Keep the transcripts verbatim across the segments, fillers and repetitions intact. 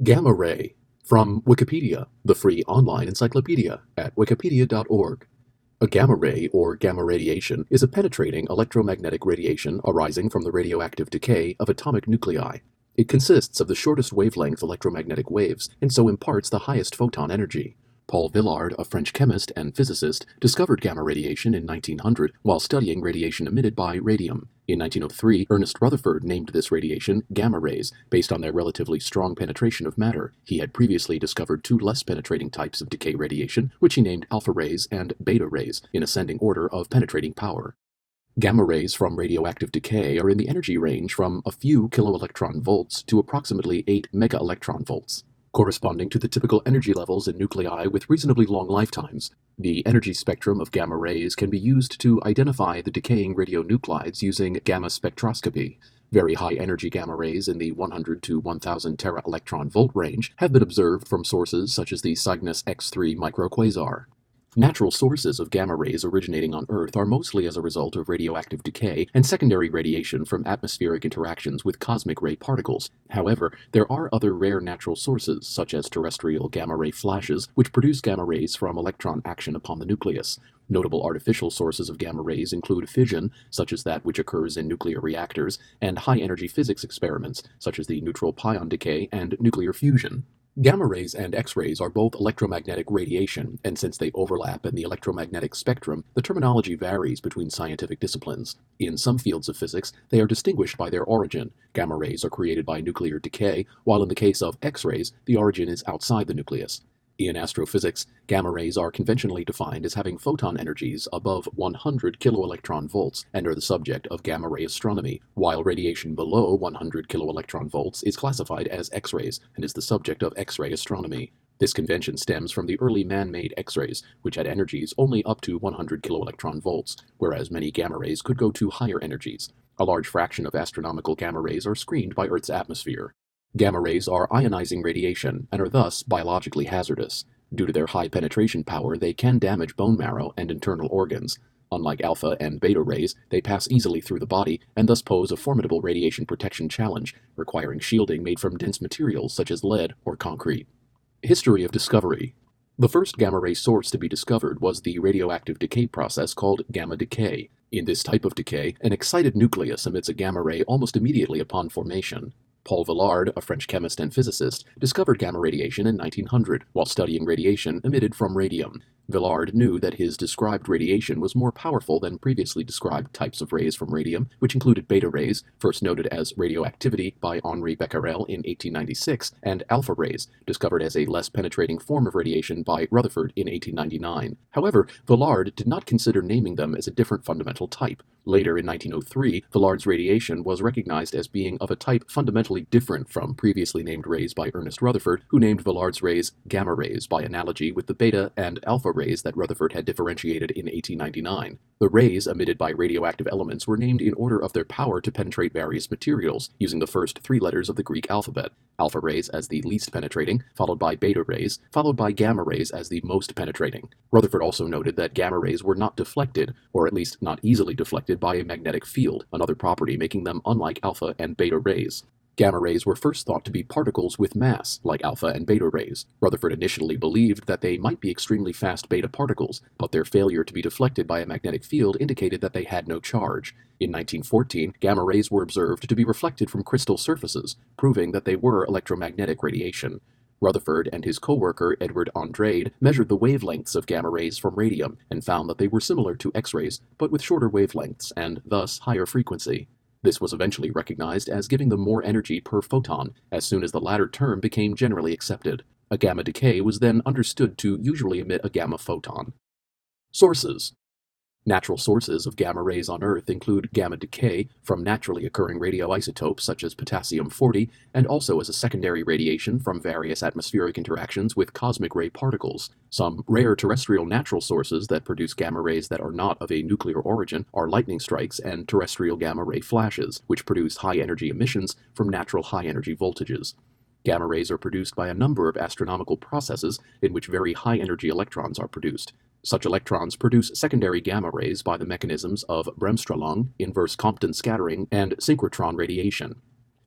Gamma ray, from Wikipedia, the free online encyclopedia at wikipedia dot org. A gamma ray, or gamma radiation, is a penetrating electromagnetic radiation arising from the radioactive decay of atomic nuclei. It consists of the shortest wavelength electromagnetic waves and so imparts the highest photon energy. Paul Villard, a French chemist and physicist, discovered gamma radiation in nineteen hundred while studying radiation emitted by radium. In nineteen oh three, Ernest Rutherford named this radiation gamma rays, based on their relatively strong penetration of matter. He had previously discovered two less penetrating types of decay radiation, which he named alpha rays and beta rays, in ascending order of penetrating power. Gamma rays from radioactive decay are in the energy range from a few kiloelectron volts to approximately eight megaelectron volts, corresponding to the typical energy levels in nuclei with reasonably long lifetimes. The energy spectrum of gamma rays can be used to identify the decaying radionuclides using gamma spectroscopy. Very high energy gamma rays in the one hundred to one thousand tera electron volt range have been observed from sources such as the Cygnus X three microquasar. Natural sources of gamma rays originating on Earth are mostly as a result of radioactive decay and secondary radiation from atmospheric interactions with cosmic ray particles. However, there are other rare natural sources, such as terrestrial gamma ray flashes, which produce gamma rays from electron action upon the nucleus. Notable artificial sources of gamma rays include fission, such as that which occurs in nuclear reactors, and high-energy physics experiments, such as the neutral pion decay and nuclear fusion. Gamma rays and X-rays are both electromagnetic radiation, and since they overlap in the electromagnetic spectrum, the terminology varies between scientific disciplines. In some fields of physics, they are distinguished by their origin. Gamma rays are created by nuclear decay, while in the case of X-rays, the origin is outside the nucleus. In astrophysics, gamma rays are conventionally defined as having photon energies above one hundred kiloelectron volts and are the subject of gamma ray astronomy, while radiation below one hundred kiloelectron volts is classified as X-rays and is the subject of X-ray astronomy. This convention stems from the early man-made X-rays, which had energies only up to one hundred kiloelectron volts, whereas many gamma rays could go to higher energies. A large fraction of astronomical gamma rays are screened by Earth's atmosphere. Gamma rays are ionizing radiation and are thus biologically hazardous. Due to their high penetration power, they can damage bone marrow and internal organs. Unlike alpha and beta rays, they pass easily through the body and thus pose a formidable radiation protection challenge, requiring shielding made from dense materials such as lead or concrete. History of discovery. The first gamma ray source to be discovered was the radioactive decay process called gamma decay. In this type of decay, an excited nucleus emits a gamma ray almost immediately upon formation. Paul Villard, a French chemist and physicist, discovered gamma radiation in nineteen hundred while studying radiation emitted from radium. Villard knew that his described radiation was more powerful than previously described types of rays from radium, which included beta rays, first noted as radioactivity by Henri Becquerel in eighteen ninety-six, and alpha rays, discovered as a less penetrating form of radiation by Rutherford in eighteen ninety-nine. However, Villard did not consider naming them as a different fundamental type. Later, in nineteen oh three, Villard's radiation was recognized as being of a type fundamentally different from previously named rays by Ernest Rutherford, who named Villard's rays gamma rays by analogy with the beta and alpha rays that Rutherford had differentiated in eighteen ninety-nine. The rays emitted by radioactive elements were named in order of their power to penetrate various materials, using the first three letters of the Greek alphabet. Alpha rays as the least penetrating, followed by beta rays, followed by gamma rays as the most penetrating. Rutherford also noted that gamma rays were not deflected, or at least not easily deflected, by a magnetic field, another property making them unlike alpha and beta rays. Gamma rays were first thought to be particles with mass, like alpha and beta rays. Rutherford initially believed that they might be extremely fast beta particles, but their failure to be deflected by a magnetic field indicated that they had no charge. In nineteen fourteen, gamma rays were observed to be reflected from crystal surfaces, proving that they were electromagnetic radiation. Rutherford and his co-worker Edward Andrade measured the wavelengths of gamma rays from radium and found that they were similar to X-rays, but with shorter wavelengths and thus higher frequency. This was eventually recognized as giving them more energy per photon, as soon as the latter term became generally accepted. A gamma decay was then understood to usually emit a gamma photon. Sources. Natural sources of gamma rays on Earth include gamma decay from naturally occurring radioisotopes such as potassium forty, and also as a secondary radiation from various atmospheric interactions with cosmic ray particles. Some rare terrestrial natural sources that produce gamma rays that are not of a nuclear origin are lightning strikes and terrestrial gamma ray flashes, which produce high-energy emissions from natural high-energy voltages. Gamma rays are produced by a number of astronomical processes in which very high-energy electrons are produced. Such electrons produce secondary gamma rays by the mechanisms of Bremsstrahlung, inverse Compton scattering, and synchrotron radiation.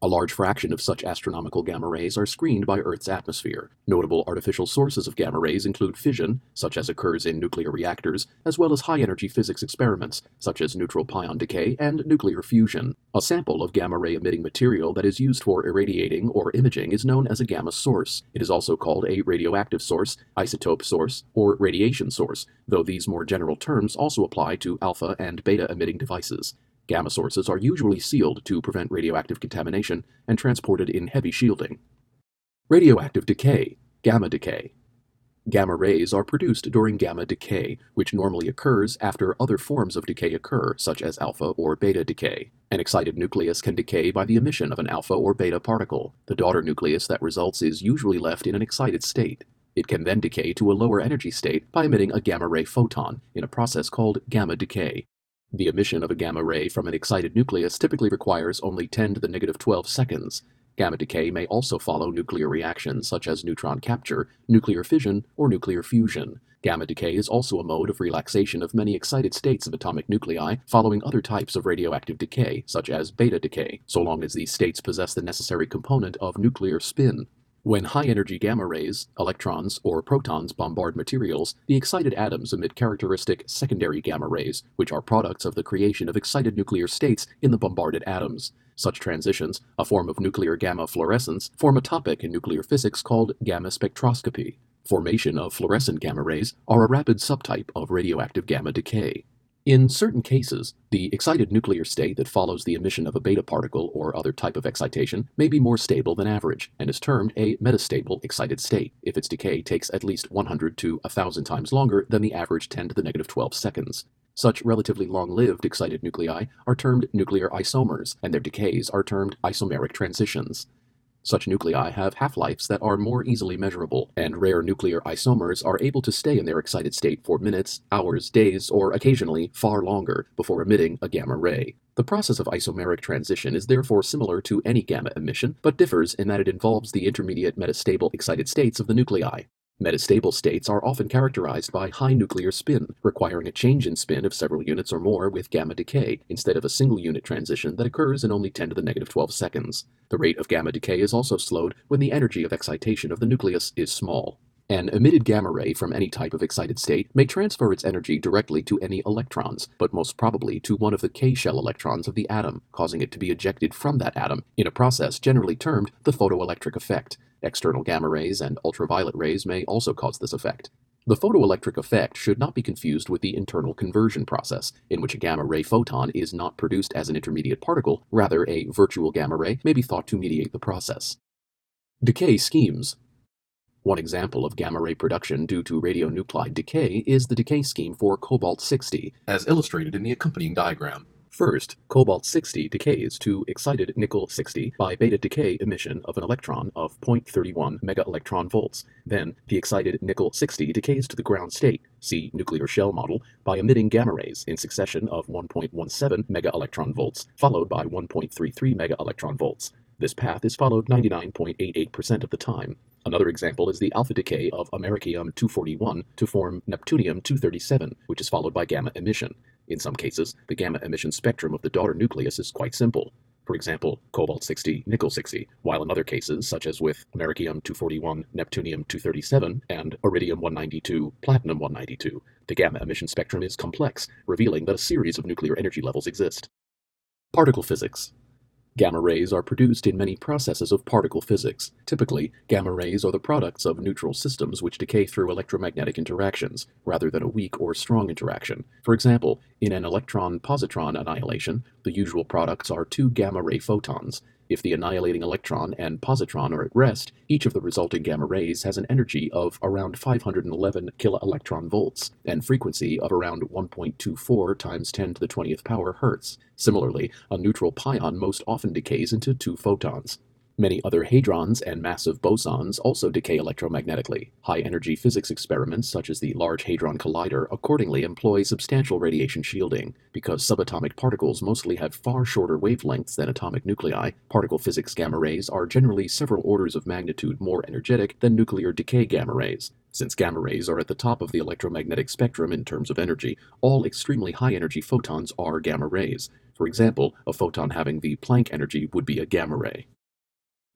A large fraction of such astronomical gamma rays are screened by Earth's atmosphere. Notable artificial sources of gamma rays include fission, such as occurs in nuclear reactors, as well as high-energy physics experiments, such as neutral pion decay and nuclear fusion. A sample of gamma-ray-emitting material that is used for irradiating or imaging is known as a gamma source. It is also called a radioactive source, isotope source, or radiation source, though these more general terms also apply to alpha and beta-emitting devices. Gamma sources are usually sealed to prevent radioactive contamination and transported in heavy shielding. Radioactive decay, gamma decay. Gamma rays are produced during gamma decay, which normally occurs after other forms of decay occur, such as alpha or beta decay. An excited nucleus can decay by the emission of an alpha or beta particle. The daughter nucleus that results is usually left in an excited state. It can then decay to a lower energy state by emitting a gamma ray photon in a process called gamma decay. The emission of a gamma ray from an excited nucleus typically requires only ten to the negative twelve seconds. Gamma decay may also follow nuclear reactions such as neutron capture, nuclear fission, or nuclear fusion. Gamma decay is also a mode of relaxation of many excited states of atomic nuclei following other types of radioactive decay, such as beta decay, so long as these states possess the necessary component of nuclear spin. When high-energy gamma rays, electrons, or protons bombard materials, the excited atoms emit characteristic secondary gamma rays, which are products of the creation of excited nuclear states in the bombarded atoms. Such transitions, a form of nuclear gamma fluorescence, form a topic in nuclear physics called gamma spectroscopy. Formation of fluorescent gamma rays are a rapid subtype of radioactive gamma decay. In certain cases, the excited nuclear state that follows the emission of a beta particle or other type of excitation may be more stable than average, and is termed a metastable excited state, if its decay takes at least one hundred to one thousand times longer than the average ten to the negative twelve seconds. Such relatively long-lived excited nuclei are termed nuclear isomers, and their decays are termed isomeric transitions. Such nuclei have half-lives that are more easily measurable, and rare nuclear isomers are able to stay in their excited state for minutes, hours, days, or occasionally far longer before emitting a gamma ray. The process of isomeric transition is therefore similar to any gamma emission, but differs in that it involves the intermediate metastable excited states of the nuclei. Metastable states are often characterized by high nuclear spin, requiring a change in spin of several units or more with gamma decay, instead of a single unit transition that occurs in only ten to the negative twelve seconds. The rate of gamma decay is also slowed when the energy of excitation of the nucleus is small. An emitted gamma ray from any type of excited state may transfer its energy directly to any electrons, but most probably to one of the K-shell electrons of the atom, causing it to be ejected from that atom, in a process generally termed the photoelectric effect. External gamma rays and ultraviolet rays may also cause this effect. The photoelectric effect should not be confused with the internal conversion process, in which a gamma ray photon is not produced as an intermediate particle, rather a virtual gamma ray may be thought to mediate the process. Decay schemes. One example of gamma ray production due to radionuclide decay is the decay scheme for cobalt sixty, as illustrated in the accompanying diagram. First, cobalt sixty decays to excited nickel sixty by beta decay emission of an electron of zero point three one megaelectron volts. Then, the excited nickel sixty decays to the ground state, see nuclear shell model, by emitting gamma rays in succession of one point one seven megaelectron volts, followed by one point three three megaelectron volts. This path is followed ninety-nine point eight eight percent of the time. Another example is the alpha decay of americium two forty-one to form neptunium two thirty-seven, which is followed by gamma emission. In some cases, the gamma emission spectrum of the daughter nucleus is quite simple. For example, cobalt sixty, nickel sixty, while in other cases, such as with americium two forty-one, neptunium two thirty-seven, and iridium one ninety-two, platinum one ninety-two, the gamma emission spectrum is complex, revealing that a series of nuclear energy levels exist. Particle physics. Gamma rays are produced in many processes of particle physics. Typically, gamma rays are the products of neutral systems which decay through electromagnetic interactions, rather than a weak or strong interaction. For example, in an electron-positron annihilation, the usual products are two gamma ray photons. If the annihilating electron and positron are at rest, each of the resulting gamma rays has an energy of around five hundred eleven kiloelectron volts and frequency of around one point two four times ten to the twentieth power hertz. Similarly, a neutral pion most often decays into two photons. Many other hadrons and massive bosons also decay electromagnetically. High-energy physics experiments, such as the Large Hadron Collider, accordingly employ substantial radiation shielding. Because subatomic particles mostly have far shorter wavelengths than atomic nuclei, particle physics gamma rays are generally several orders of magnitude more energetic than nuclear decay gamma rays. Since gamma rays are at the top of the electromagnetic spectrum in terms of energy, all extremely high-energy photons are gamma rays. For example, a photon having the Planck energy would be a gamma ray.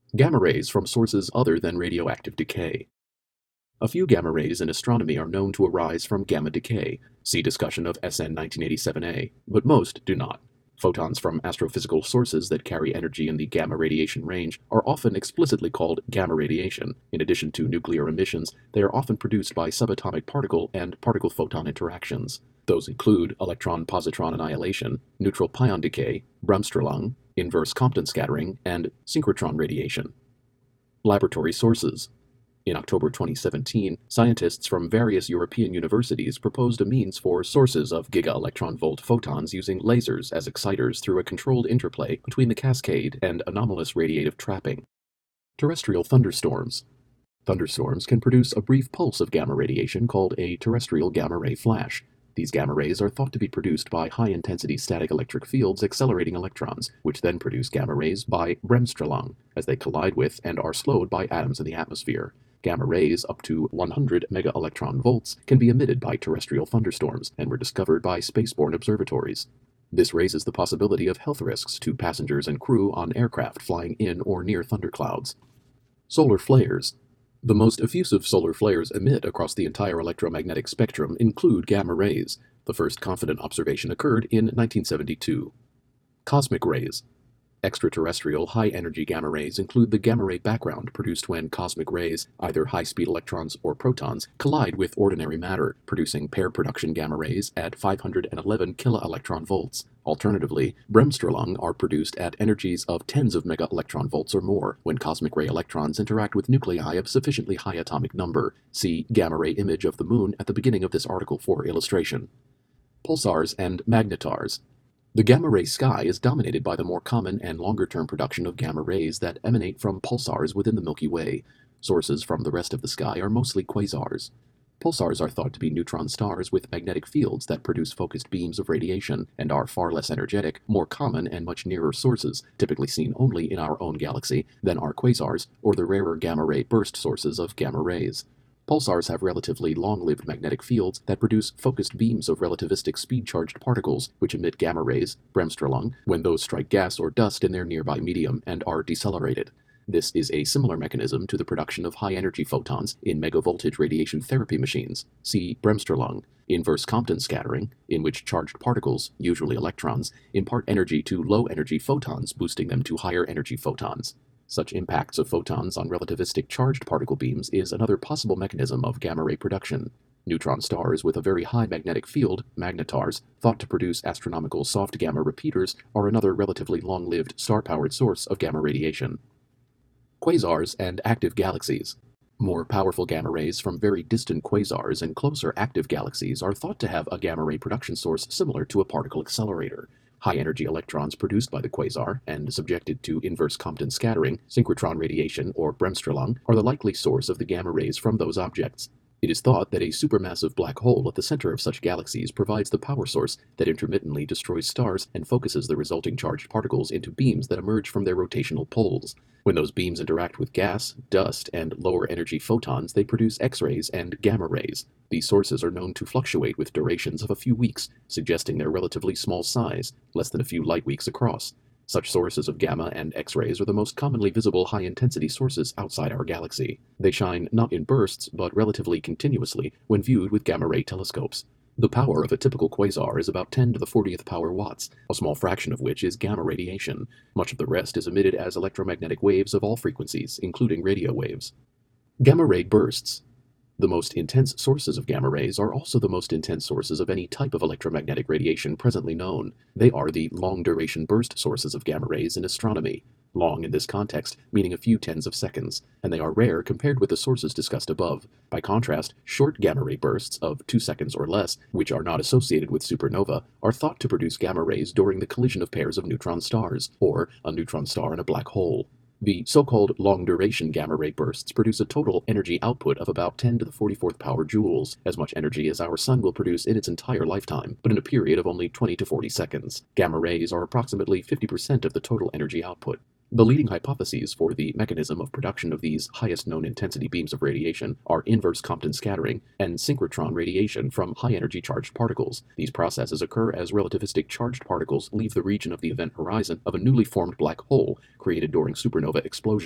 Gamma rays from sources other than radioactive decay. A few gamma rays in astronomy are known to arise from gamma decay, see discussion of S N nineteen eighty-seven A, but most do not. Photons from astrophysical sources that carry energy in the gamma radiation range are often explicitly called gamma radiation. In addition to nuclear emissions, they are often produced by subatomic particle and particle-photon interactions. Those include electron-positron annihilation, neutral pion decay, Bremsstrahlung, inverse Compton scattering, and synchrotron radiation. Laboratory sources. In October twenty seventeen, scientists from various European universities proposed a means for sources of giga-electron-volt photons using lasers as exciters through a controlled interplay between the cascade and anomalous radiative trapping. Terrestrial thunderstorms. Thunderstorms can produce a brief pulse of gamma radiation called a terrestrial gamma-ray flash. These gamma rays are thought to be produced by high-intensity static electric fields accelerating electrons, which then produce gamma rays by Bremsstrahlung, as they collide with and are slowed by atoms in the atmosphere. Gamma rays up to one hundred mega-electron volts can be emitted by terrestrial thunderstorms and were discovered by spaceborne observatories. This raises the possibility of health risks to passengers and crew on aircraft flying in or near thunderclouds. Solar flares. The most effusive solar flares emit across the entire electromagnetic spectrum include gamma rays. The first confident observation occurred in nineteen seventy-two. Cosmic rays. Extraterrestrial high-energy gamma rays include the gamma-ray background produced when cosmic rays, either high-speed electrons or protons, collide with ordinary matter, producing pair-production gamma rays at five hundred eleven kiloelectron volts. Alternatively, Bremsstrahlung are produced at energies of tens of mega-electron volts or more when cosmic ray electrons interact with nuclei of sufficiently high atomic number. See gamma-ray image of the Moon at the beginning of this article for illustration. Pulsars and magnetars. The gamma-ray sky is dominated by the more common and longer-term production of gamma rays that emanate from pulsars within the Milky Way. Sources from the rest of the sky are mostly quasars. Pulsars are thought to be neutron stars with magnetic fields that produce focused beams of radiation and are far less energetic, more common and much nearer sources, typically seen only in our own galaxy, than are quasars or the rarer gamma-ray burst sources of gamma rays. Pulsars have relatively long-lived magnetic fields that produce focused beams of relativistic speed-charged particles, which emit gamma rays, Bremsstrahlung, when those strike gas or dust in their nearby medium and are decelerated. This is a similar mechanism to the production of high-energy photons in megavoltage radiation therapy machines. See Bremsstrahlung. Inverse Compton scattering, in which charged particles, usually electrons, impart energy to low-energy photons, boosting them to higher-energy photons. Such impacts of photons on relativistic charged particle beams is another possible mechanism of gamma-ray production. Neutron stars with a very high magnetic field, magnetars, thought to produce astronomical soft gamma repeaters, are another relatively long-lived star-powered source of gamma radiation. Quasars and active galaxies. More powerful gamma rays from very distant quasars and closer active galaxies are thought to have a gamma-ray production source similar to a particle accelerator. High-energy electrons produced by the quasar and subjected to inverse Compton scattering, synchrotron radiation, or Bremsstrahlung are the likely source of the gamma rays from those objects. It is thought that a supermassive black hole at the center of such galaxies provides the power source that intermittently destroys stars and focuses the resulting charged particles into beams that emerge from their rotational poles. When those beams interact with gas, dust, and lower-energy photons, they produce X-rays and gamma rays. These sources are known to fluctuate with durations of a few weeks, suggesting their relatively small size, less than a few light-weeks across. Such sources of gamma and X-rays are the most commonly visible high-intensity sources outside our galaxy. They shine not in bursts, but relatively continuously when viewed with gamma-ray telescopes. The power of a typical quasar is about ten to the fortieth power watts, a small fraction of which is gamma radiation. Much of the rest is emitted as electromagnetic waves of all frequencies, including radio waves. Gamma-ray bursts. The most intense sources of gamma rays are also the most intense sources of any type of electromagnetic radiation presently known. They are the long-duration burst sources of gamma rays in astronomy. Long in this context, meaning a few tens of seconds, and they are rare compared with the sources discussed above. By contrast, short gamma-ray bursts of two seconds or less, which are not associated with supernova, are thought to produce gamma rays during the collision of pairs of neutron stars, or a neutron star and a black hole. The so-called long-duration gamma-ray bursts produce a total energy output of about ten to the forty-fourth power joules, as much energy as our sun will produce in its entire lifetime, but in a period of only twenty to forty seconds. Gamma rays are approximately fifty percent of the total energy output. The leading hypotheses for the mechanism of production of these highest known intensity beams of radiation are inverse Compton scattering and synchrotron radiation from high-energy charged particles. These processes occur as relativistic charged particles leave the region of the event horizon of a newly formed black hole created during supernova explosion.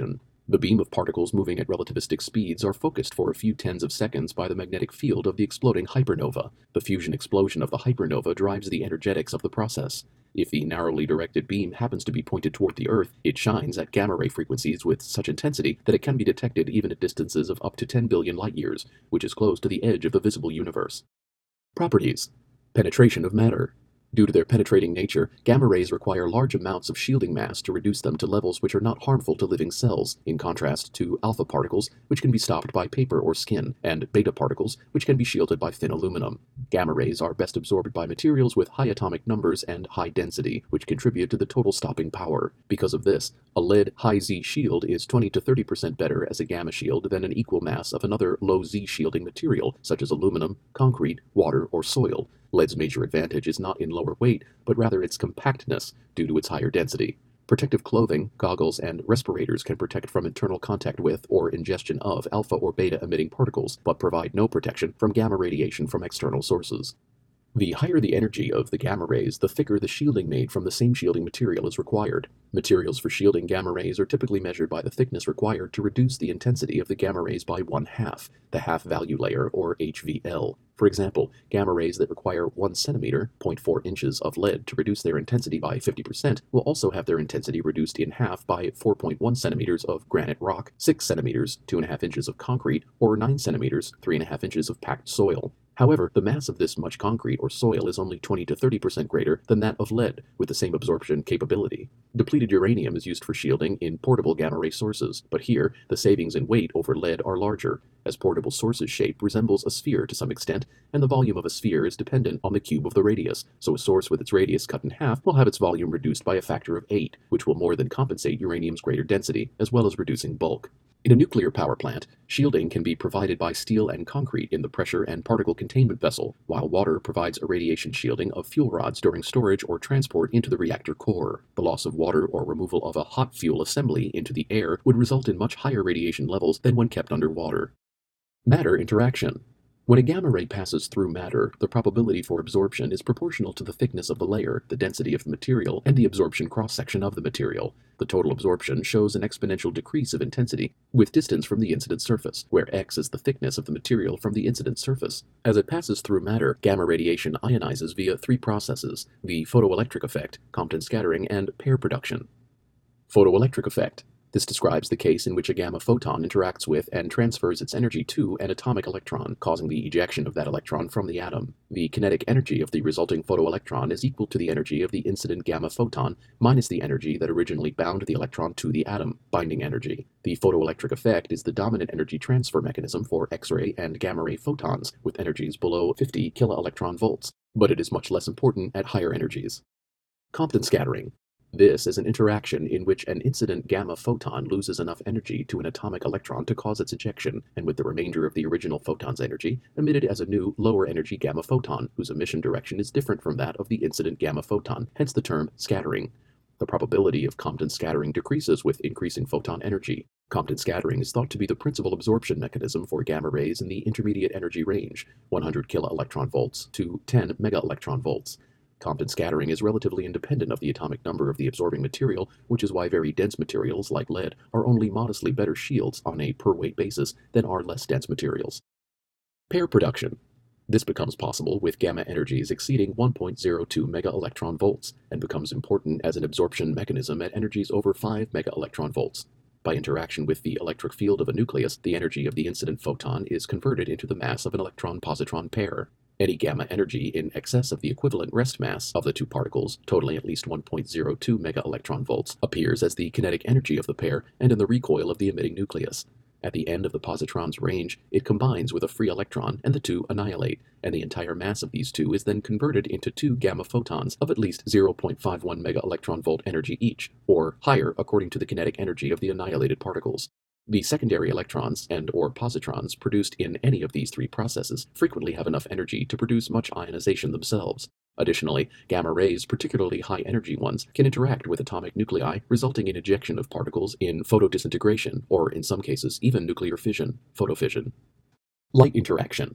The beam of particles moving at relativistic speeds are focused for a few tens of seconds by the magnetic field of the exploding hypernova. The fusion explosion of the hypernova drives the energetics of the process. If the narrowly directed beam happens to be pointed toward the Earth, it shines at gamma-ray frequencies with such intensity that it can be detected even at distances of up to ten billion light-years, which is close to the edge of the visible universe. Properties. Penetration of matter. Due to their penetrating nature, gamma rays require large amounts of shielding mass to reduce them to levels which are not harmful to living cells, in contrast to alpha particles, which can be stopped by paper or skin, and beta particles, which can be shielded by thin aluminum. Gamma rays are best absorbed by materials with high atomic numbers and high density, which contribute to the total stopping power. Because of this, a lead high Z shield is twenty to thirty percent better as a gamma shield than an equal mass of another low Z shielding material, such as aluminum, concrete, water, or soil. Lead's major advantage is not in lower weight, but rather its compactness due to its higher density. Protective clothing, goggles, and respirators can protect from internal contact with or ingestion of alpha or beta emitting particles, but provide no protection from gamma radiation from external sources. The higher the energy of the gamma rays, the thicker the shielding made from the same shielding material is required. Materials for shielding gamma rays are typically measured by the thickness required to reduce the intensity of the gamma rays by one half, the half value layer, or H V L. For example, gamma rays that require one centimeter, zero point four inches of lead to reduce their intensity by fifty percent will also have their intensity reduced in half by four point one centimeters of granite rock, six centimeters, two point five inches of concrete, or nine centimeters, three point five inches of packed soil. However, the mass of this much concrete or soil is only twenty to thirty percent greater than that of lead, with the same absorption capability. Depleted uranium is used for shielding in portable gamma ray sources, but here, the savings in weight over lead are larger, as portable source's shape resembles a sphere to some extent, and the volume of a sphere is dependent on the cube of the radius, so a source with its radius cut in half will have its volume reduced by a factor of eight, which will more than compensate uranium's greater density, as well as reducing bulk. In a nuclear power plant, shielding can be provided by steel and concrete in the pressure and particle containment vessel, while water provides a radiation shielding of fuel rods during storage or transport into the reactor core. The loss of water or removal of a hot fuel assembly into the air would result in much higher radiation levels than when kept underwater. Matter interaction. When a gamma ray passes through matter, the probability for absorption is proportional to the thickness of the layer, the density of the material, and the absorption cross-section of the material. The total absorption shows an exponential decrease of intensity with distance from the incident surface, where x is the thickness of the material from the incident surface. As it passes through matter, gamma radiation ionizes via three processes: the photoelectric effect, Compton scattering, and pair production. Photoelectric effect. This describes the case in which a gamma photon interacts with and transfers its energy to an atomic electron, causing the ejection of that electron from the atom. The kinetic energy of the resulting photoelectron is equal to the energy of the incident gamma photon minus the energy that originally bound the electron to the atom, binding energy. The photoelectric effect is the dominant energy transfer mechanism for X-ray and gamma-ray photons with energies below fifty kiloelectron volts, but it is much less important at higher energies. Compton scattering. This is an interaction in which an incident gamma photon loses enough energy to an atomic electron to cause its ejection, and with the remainder of the original photon's energy emitted as a new, lower energy gamma photon, whose emission direction is different from that of the incident gamma photon, hence the term scattering. The probability of Compton scattering decreases with increasing photon energy. Compton scattering is thought to be the principal absorption mechanism for gamma rays in the intermediate energy range, one hundred kiloelectron volts to ten megaelectron volts. Compton scattering is relatively independent of the atomic number of the absorbing material, which is why very dense materials like lead are only modestly better shields on a per-weight basis than are less dense materials. Pair production. This becomes possible with gamma energies exceeding one point zero two megaelectron volts and becomes important as an absorption mechanism at energies over five megaelectron volts. By interaction with the electric field of a nucleus, the energy of the incident photon is converted into the mass of an electron-positron pair. Any gamma energy in excess of the equivalent rest mass of the two particles, totaling at least one point zero two megaelectron volts, appears as the kinetic energy of the pair and in the recoil of the emitting nucleus. At the end of the positron's range, it combines with a free electron and the two annihilate, and the entire mass of these two is then converted into two gamma photons of at least zero point five one megaelectron volt energy each, or higher according to the kinetic energy of the annihilated particles. The secondary electrons and or positrons produced in any of these three processes frequently have enough energy to produce much ionization themselves. Additionally, gamma rays, particularly high-energy ones, can interact with atomic nuclei, resulting in ejection of particles in photodisintegration, or in some cases even nuclear fission, photofission. Light interaction.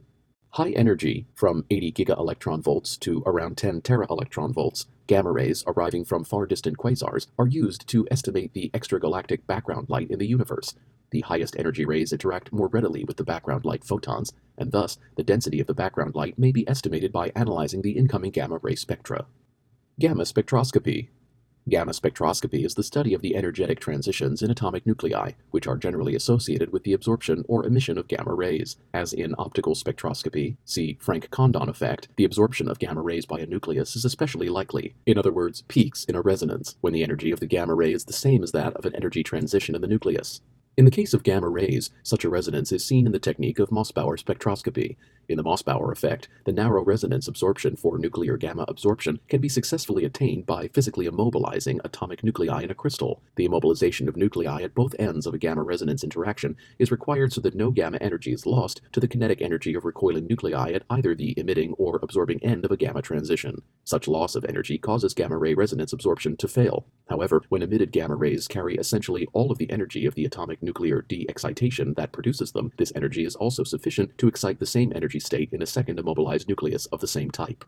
High energy, from eighty gigaelectron volts to around ten teraelectron volts, gamma rays arriving from far distant quasars are used to estimate the extragalactic background light in the universe. The highest energy rays interact more readily with the background light photons, and thus the density of the background light may be estimated by analyzing the incoming gamma ray spectra. Gamma spectroscopy. Gamma spectroscopy is the study of the energetic transitions in atomic nuclei, which are generally associated with the absorption or emission of gamma rays. As in optical spectroscopy, see Franck-Condon effect, the absorption of gamma rays by a nucleus is especially likely. In other words, peaks in a resonance, when the energy of the gamma ray is the same as that of an energy transition in the nucleus. In the case of gamma rays, such a resonance is seen in the technique of Mossbauer spectroscopy. In the Mossbauer effect, the narrow resonance absorption for nuclear gamma absorption can be successfully attained by physically immobilizing atomic nuclei in a crystal. The immobilization of nuclei at both ends of a gamma resonance interaction is required so that no gamma energy is lost to the kinetic energy of recoiling nuclei at either the emitting or absorbing end of a gamma transition. Such loss of energy causes gamma ray resonance absorption to fail. However, when emitted gamma rays carry essentially all of the energy of the atomic nuclear de-excitation that produces them, this energy is also sufficient to excite the same energy state in a second immobilized nucleus of the same type.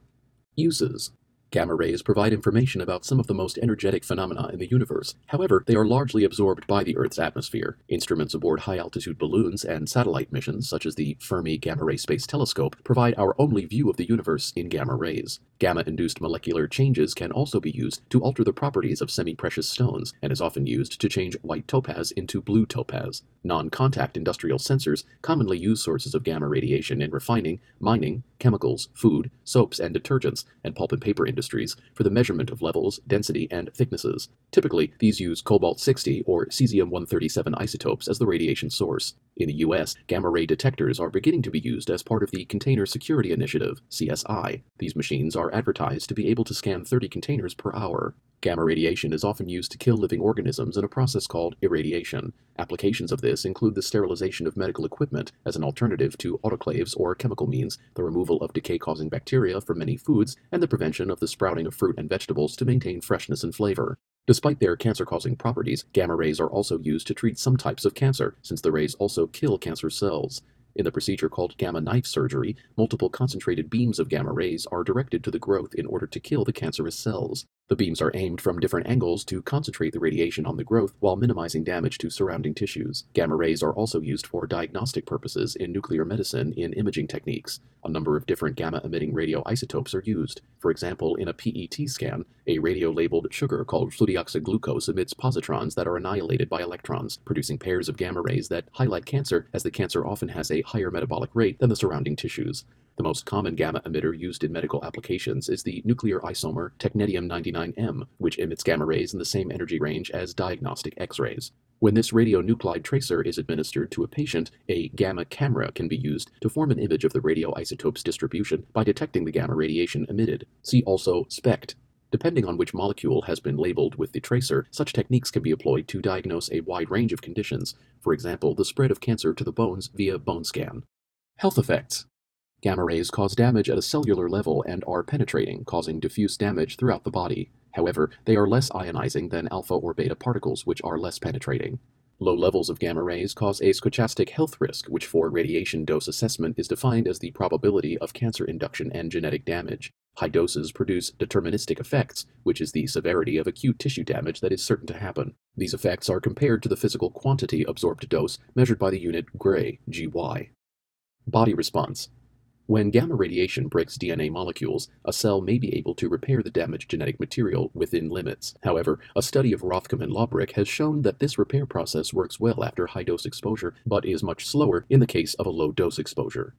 Uses. Gamma rays provide information about some of the most energetic phenomena in the universe. However, they are largely absorbed by the Earth's atmosphere. Instruments aboard high-altitude balloons and satellite missions, such as the Fermi Gamma Ray Space Telescope, provide our only view of the universe in gamma rays. Gamma-induced molecular changes can also be used to alter the properties of semi-precious stones, and is often used to change white topaz into blue topaz. Non-contact industrial sensors commonly use sources of gamma radiation in refining, mining, chemicals, food, soaps and detergents, and pulp and paper industries for the measurement of levels, density, and thicknesses. Typically, these use cobalt sixty or cesium one thirty-seven isotopes as the radiation source. In the U S, gamma-ray detectors are beginning to be used as part of the Container Security Initiative, C S I. These machines are advertised to be able to scan thirty containers per hour. Gamma radiation is often used to kill living organisms in a process called irradiation. Applications of this include the sterilization of medical equipment as an alternative to autoclaves or chemical means, the removal of decay-causing bacteria from many foods, and the prevention of the sprouting of fruit and vegetables to maintain freshness and flavor. Despite their cancer-causing properties, gamma rays are also used to treat some types of cancer, since the rays also kill cancer cells. In the procedure called gamma knife surgery, multiple concentrated beams of gamma rays are directed to the growth in order to kill the cancerous cells. The beams are aimed from different angles to concentrate the radiation on the growth while minimizing damage to surrounding tissues. Gamma rays are also used for diagnostic purposes in nuclear medicine in imaging techniques. A number of different gamma-emitting radioisotopes are used. For example, in a P E T scan, a radio-labeled sugar called fludioxyglucose emits positrons that are annihilated by electrons, producing pairs of gamma rays that highlight cancer, as the cancer often has a higher metabolic rate than the surrounding tissues. The most common gamma emitter used in medical applications is the nuclear isomer technetium ninety-nine M, which emits gamma rays in the same energy range as diagnostic X-rays. When this radionuclide tracer is administered to a patient, a gamma camera can be used to form an image of the radioisotope's distribution by detecting the gamma radiation emitted. See also SPECT. Depending on which molecule has been labeled with the tracer, such techniques can be employed to diagnose a wide range of conditions, for example, the spread of cancer to the bones via bone scan. Health effects. Gamma rays cause damage at a cellular level and are penetrating, causing diffuse damage throughout the body. However, they are less ionizing than alpha or beta particles, which are less penetrating. Low levels of gamma rays cause a stochastic health risk, which for radiation dose assessment is defined as the probability of cancer induction and genetic damage. High doses produce deterministic effects, which is the severity of acute tissue damage that is certain to happen. These effects are compared to the physical quantity absorbed dose, measured by the unit Gray, G Y. Body response. When gamma radiation breaks D N A molecules, a cell may be able to repair the damaged genetic material within limits. However, a study of Rothkopf and Lawbrick has shown that this repair process works well after high-dose exposure, but is much slower in the case of a low-dose exposure.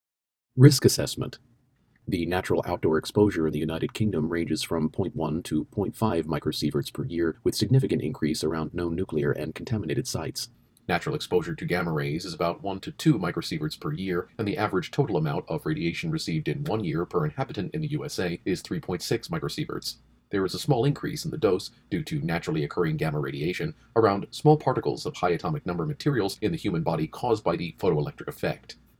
Risk assessment. The natural outdoor exposure in the United Kingdom ranges from zero point one to zero point five microsieverts per year, with significant increase around known nuclear and contaminated sites. Natural exposure to gamma rays is about one to two microsieverts per year, and the average total amount of radiation received in one year per inhabitant in the U S A is three point six microsieverts. There is a small increase in the dose due to naturally occurring gamma radiation around small particles of high atomic number materials in the human body caused by the photoelectric effect.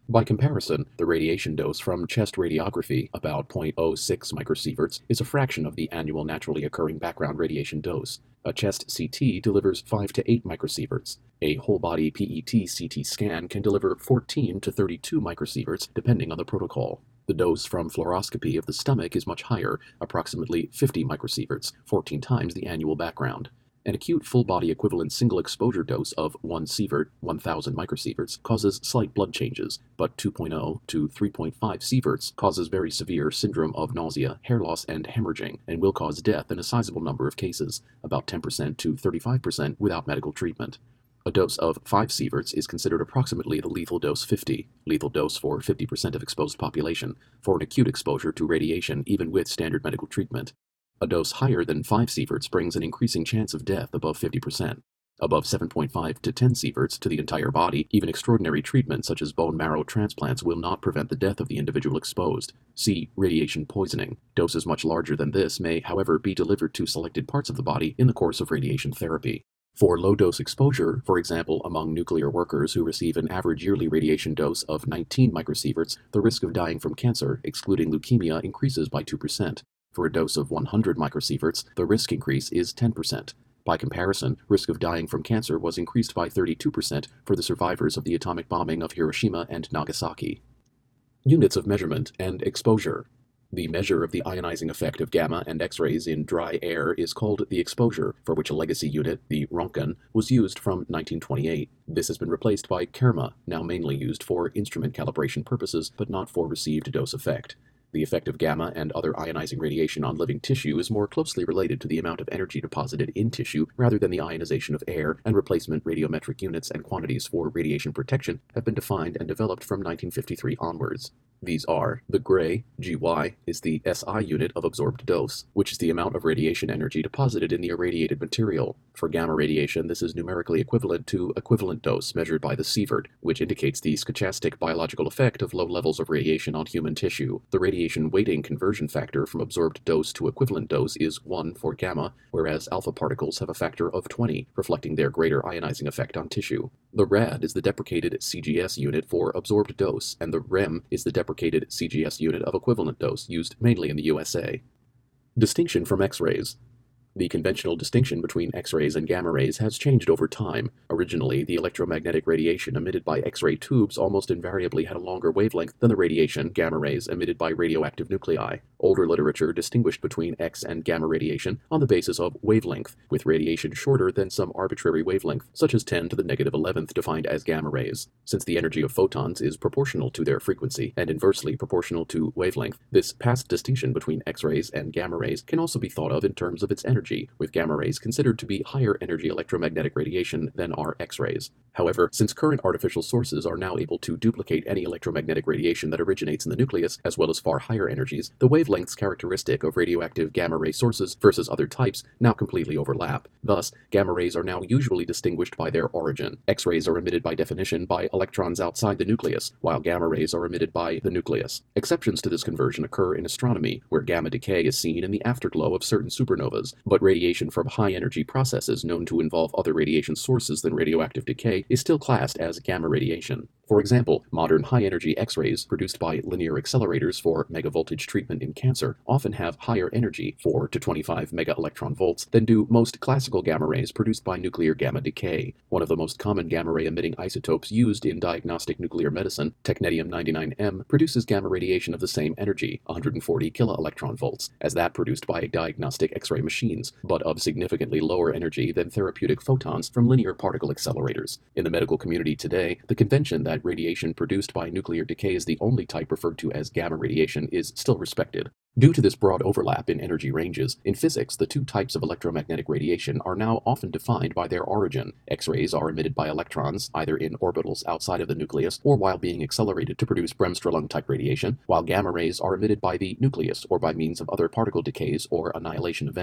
By comparison, the radiation dose from chest radiography, about zero point zero six microsieverts, is a fraction of the annual naturally occurring background radiation dose. A chest C T delivers five to eight microsieverts. A whole-body P E T C T scan can deliver fourteen to thirty-two microsieverts, depending on the protocol. The dose from fluoroscopy of the stomach is much higher, approximately fifty microsieverts, fourteen times the annual background. An acute full-body equivalent single-exposure dose of one sievert, one thousand microsieverts, causes slight blood changes, but two point zero to three point five sieverts causes very severe syndrome of nausea, hair loss, and hemorrhaging, and will cause death in a sizable number of cases, about ten percent to thirty-five percent without medical treatment. A dose of five sieverts is considered approximately the lethal dose fifty, lethal dose for fifty percent of exposed population, for an acute exposure to radiation even with standard medical treatment. A dose higher than five sieverts brings an increasing chance of death above fifty percent. Above seven point five to ten sieverts to the entire body, even extraordinary treatment such as bone marrow transplants will not prevent the death of the individual exposed. See radiation poisoning. Doses much larger than this may, however, be delivered to selected parts of the body in the course of radiation therapy. For low-dose exposure, for example among nuclear workers who receive an average yearly radiation dose of nineteen microsieverts, the risk of dying from cancer, excluding leukemia, increases by two percent. For a dose of one hundred microsieverts, the risk increase is ten percent. By comparison, risk of dying from cancer was increased by thirty-two percent for the survivors of the atomic bombing of Hiroshima and Nagasaki. Units of measurement and exposure. The measure of the ionizing effect of gamma and X-rays in dry air is called the exposure, for which a legacy unit, the Röntgen, was used from nineteen twenty-eight. This has been replaced by Kerma, now mainly used for instrument calibration purposes, but not for received dose effect. The effect of gamma and other ionizing radiation on living tissue is more closely related to the amount of energy deposited in tissue rather than the ionization of air, and replacement radiometric units and quantities for radiation protection have been defined and developed from nineteen fifty-three onwards. These are: the gray, G Y, is the S I unit of absorbed dose, which is the amount of radiation energy deposited in the irradiated material. For gamma radiation, this is numerically equivalent to equivalent dose measured by the sievert, which indicates the stochastic biological effect of low levels of radiation on human tissue. The radiation weighting conversion factor from absorbed dose to equivalent dose is one for gamma, whereas alpha particles have a factor of twenty, reflecting their greater ionizing effect on tissue. The rad is the deprecated C G S unit for absorbed dose, and the rem is the deprecated C G S unit of equivalent dose, used mainly in the U S A. Distinction from X-rays. The conventional distinction between X-rays and gamma rays has changed over time. Originally, the electromagnetic radiation emitted by X-ray tubes almost invariably had a longer wavelength than the radiation, gamma rays, emitted by radioactive nuclei. Older literature distinguished between X and gamma radiation on the basis of wavelength, with radiation shorter than some arbitrary wavelength, such as ten to the negative eleventh defined as gamma rays. Since the energy of photons is proportional to their frequency and inversely proportional to wavelength, this past distinction between X-rays and gamma rays can also be thought of in terms of its energy, with gamma rays considered to be higher energy electromagnetic radiation than are X-rays. However, since current artificial sources are now able to duplicate any electromagnetic radiation that originates in the nucleus, as well as far higher energies, the wavelengths characteristic of radioactive gamma ray sources versus other types now completely overlap. Thus, gamma rays are now usually distinguished by their origin. X-rays are emitted by definition by electrons outside the nucleus, while gamma rays are emitted by the nucleus. Exceptions to this conversion occur in astronomy, where gamma decay is seen in the afterglow of certain supernovas, but radiation from high-energy processes known to involve other radiation sources than radioactive decay is still classed as gamma radiation. For example, modern high-energy X-rays produced by linear accelerators for megavoltage treatment in cancer often have higher energy, four to twenty-five megaelectron volts, than do most classical gamma rays produced by nuclear gamma decay. One of the most common gamma-ray emitting isotopes used in diagnostic nuclear medicine, technetium ninety-nine M, produces gamma radiation of the same energy, one hundred forty kiloelectron volts, as that produced by diagnostic X-ray machines, but of significantly lower energy than therapeutic photons from linear particle accelerators. In the medical community today, the convention that radiation produced by nuclear decay is the only type referred to as gamma radiation is still respected. Due to this broad overlap in energy ranges, in physics, the two types of electromagnetic radiation are now often defined by their origin. X-rays are emitted by electrons, either in orbitals outside of the nucleus or while being accelerated to produce Bremsstrahlung-type radiation, while gamma rays are emitted by the nucleus or by means of other particle decays or annihilation events.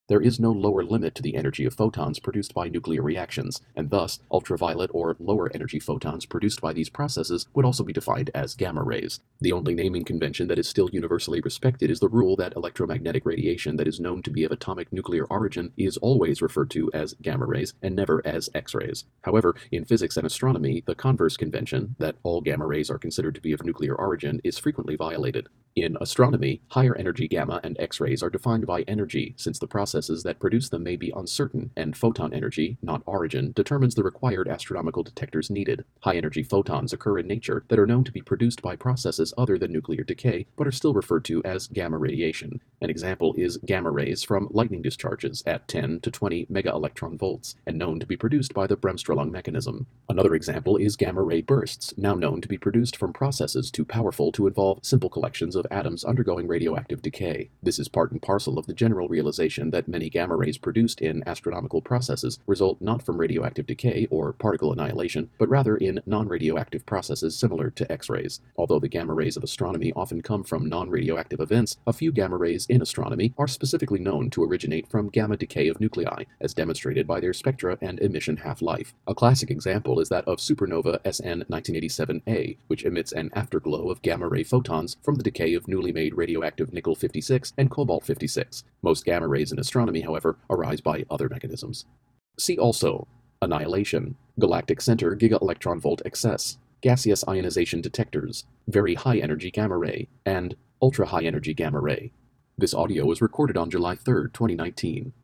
There is no lower limit to the energy of photons produced by nuclear reactions, and thus ultraviolet or lower energy photons produced by these processes would also be defined as gamma rays. The only naming convention that is still universally respected is the rule that electromagnetic radiation that is known to be of atomic nuclear origin is always referred to as gamma rays and never as X-rays. However, in physics and astronomy, the converse convention, that all gamma rays are considered to be of nuclear origin, is frequently violated. In astronomy, higher energy gamma and X-rays are defined by energy, since the processes that produce them may be uncertain, and photon energy, not origin, determines the required astronomical detectors needed. High-energy photons occur in nature that are known to be produced by processes other than nuclear decay, but are still referred to as gamma radiation. An example is gamma rays from lightning discharges at ten to twenty megaelectron volts, and known to be produced by the Bremsstrahlung mechanism. Another example is gamma ray bursts, now known to be produced from processes too powerful to involve simple collections of atoms undergoing radioactive decay. This is part and parcel of the general realization that many gamma rays produced in astronomical processes result not from radioactive decay or particle annihilation, but rather in non-radioactive processes similar to X-rays. Although the gamma rays of astronomy often come from non-radioactive events, a few gamma rays in astronomy are specifically known to originate from gamma decay of nuclei, as demonstrated by their spectra and emission half-life. A classic example is that of supernova S N nineteen eighty-seven A, which emits an afterglow of gamma-ray photons from the decay of newly made radioactive nickel fifty-six and cobalt fifty-six. Most gamma rays in astronomy, however, arise by other mechanisms. See also annihilation, galactic center gigaelectron volt excess, gaseous ionization detectors, very high energy gamma ray, and ultra high energy gamma ray. This audio was recorded on July third, twenty nineteen.